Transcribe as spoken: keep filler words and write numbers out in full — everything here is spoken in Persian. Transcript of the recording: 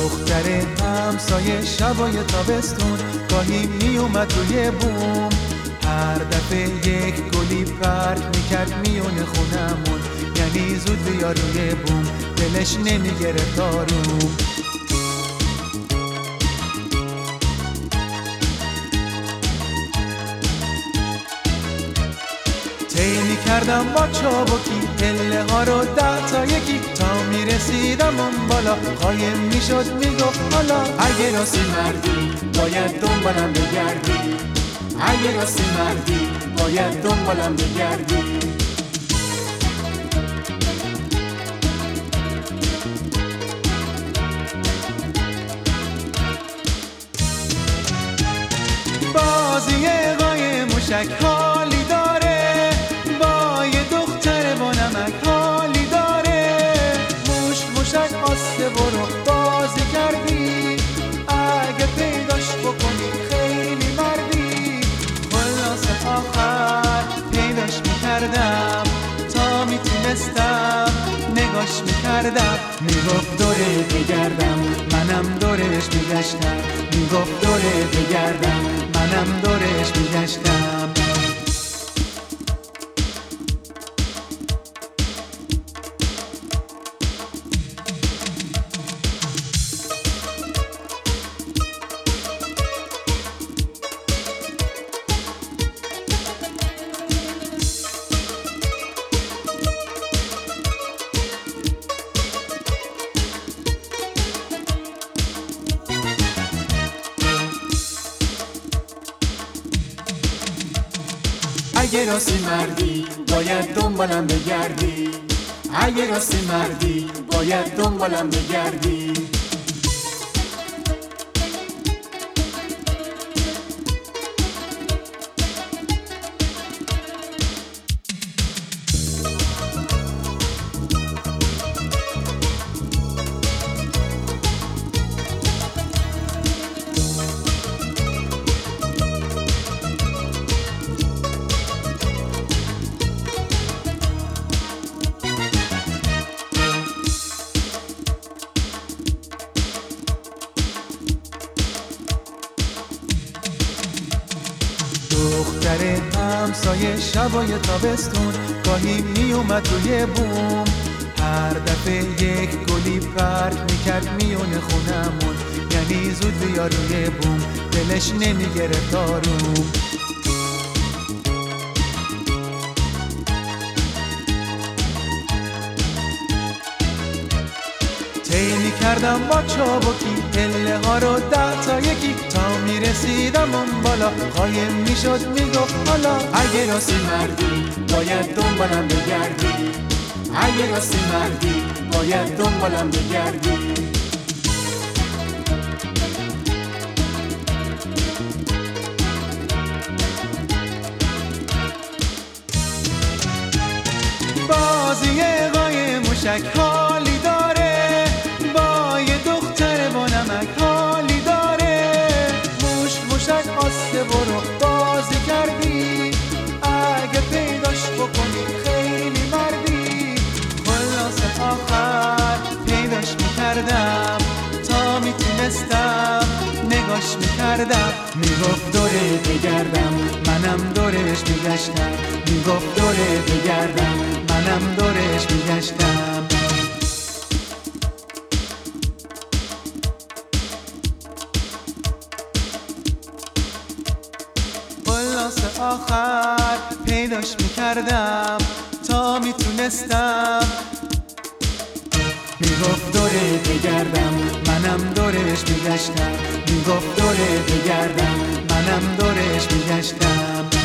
دختر همسایه شبای تابستون گاهی می اومد روی بوم، هر دفعه یک گلی پرت میکرد میونه خونمون، یعنی زود بیا روی بوم، دلش نمیگرفت آروم. طی میکردم با چابکی پله ها رو ده تا یکی، تا میرسیدم اون بالا قایم میشد میگفت حالا اگه راستی مردی باید دنبالم بگردی، اگه راستی مردی باید دنبالم بگردی. بازی قای موشک حالی داره، با یه دختر با نمک حالی داره. موش موشک آسته برو بازی کردی، اگه پیداش بکنی خیلی مردی. خلاص آخر پیداش میکردم، تا میتونستم نگاش میکردم. میگفت دوره بگردم منم دورش میگشتم، میگفت دوره بگردم منم دورش میگشتم. اگه راستی مردی باید دنبالم بگردی، اگه راستی مردی باید دنبالم بگردی. دختر همسایه شبای تابستون گاهی می اومد روی بوم، هر دفعه یک گلی پرت میکرد میونه خونمون، یعنی زود بیا روی بوم، دلش نمیگرفت آروم. طی میکردم با چابکی پله ها رو ده تا یکی، تا میرسیدم اون بالا قایم میشد میگفت حالا اگه راستی مردی باید دنبالم بگردی، اگه راستی مردی باید دنبالم بگردی. بازی قای موشک حالی داره، با یه دختر با نمک حالی داره. موش موشک آسته برو بازی کردی، اگه پیداش بکنی خیلی مردی. خلاص آخر پیداش میکردم، تا میتونستم نگاش میکردم. میگفت دوره بگردم منم دورش میگشتم، میگفت دوره بگردم منم دورش میگشتم. خلاص آخر پیداش میکردم، تا میتونستم. میگفت دوره بگردم منم دورش میگشتم، میگفت دوره بگردم منم دورش میگشتم.